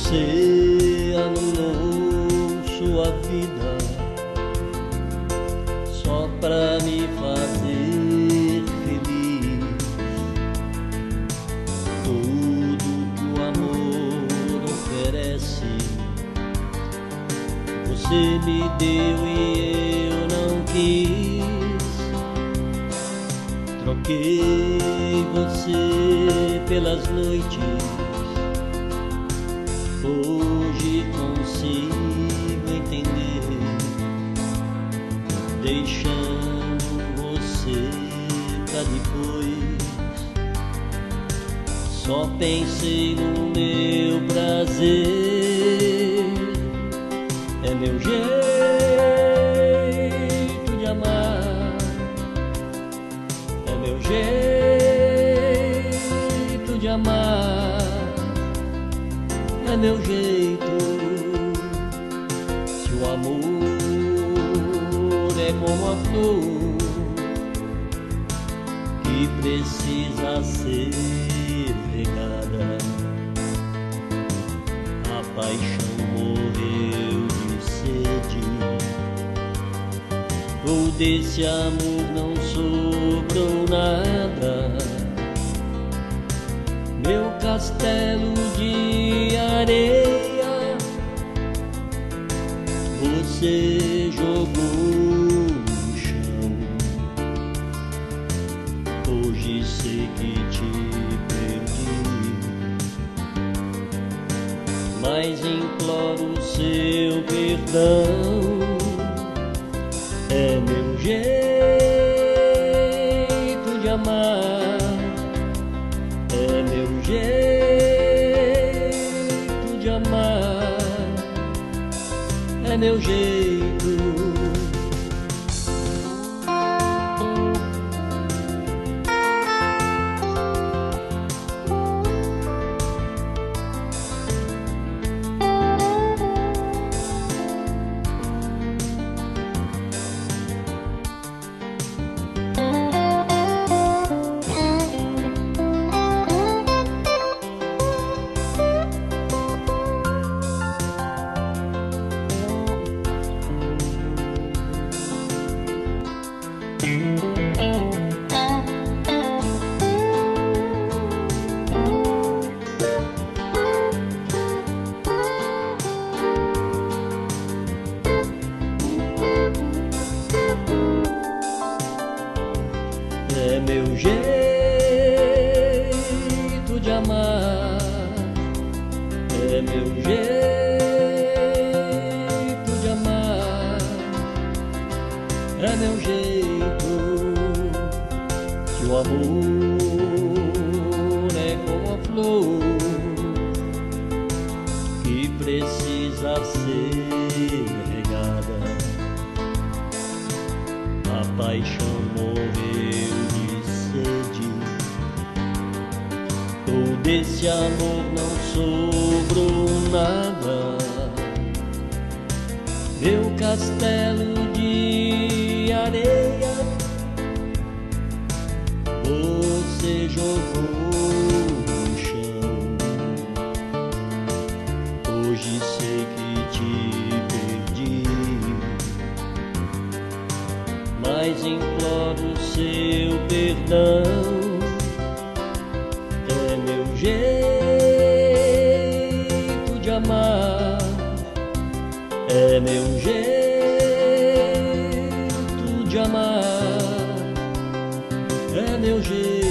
Você anulou sua vida só pra me fazer feliz. Tudo que o amor oferece, você me deu e eu não quis. Troquei você pelas noites, hoje consigo entender, deixando você pra depois. Só pensei no meu prazer, é meu jeito de amar, é meu jeito de amar. É meu jeito. Se o amor é como a flor que precisa ser regada, a paixão morreu de sede, ou desse amor não sobrou nada. Meu castelo de areia você jogou no chão. Hoje sei que te perdi, mas imploro seu perdão. É meu jeito de amar, é meu jeito de amar, é meu jeito. É meu jeito de amar, é meu jeito de amar, é meu jeito. Se o amor é como a flor que precisa ser regada, a paixão morreu de sede, ou desse amor não sobrou nada. Meu castelo de areia você jogou no chão. Hoje sei que te perdi, mas imploro seu perdão. É meu jeito de amar, é meu jeito de amar, é meu jeito.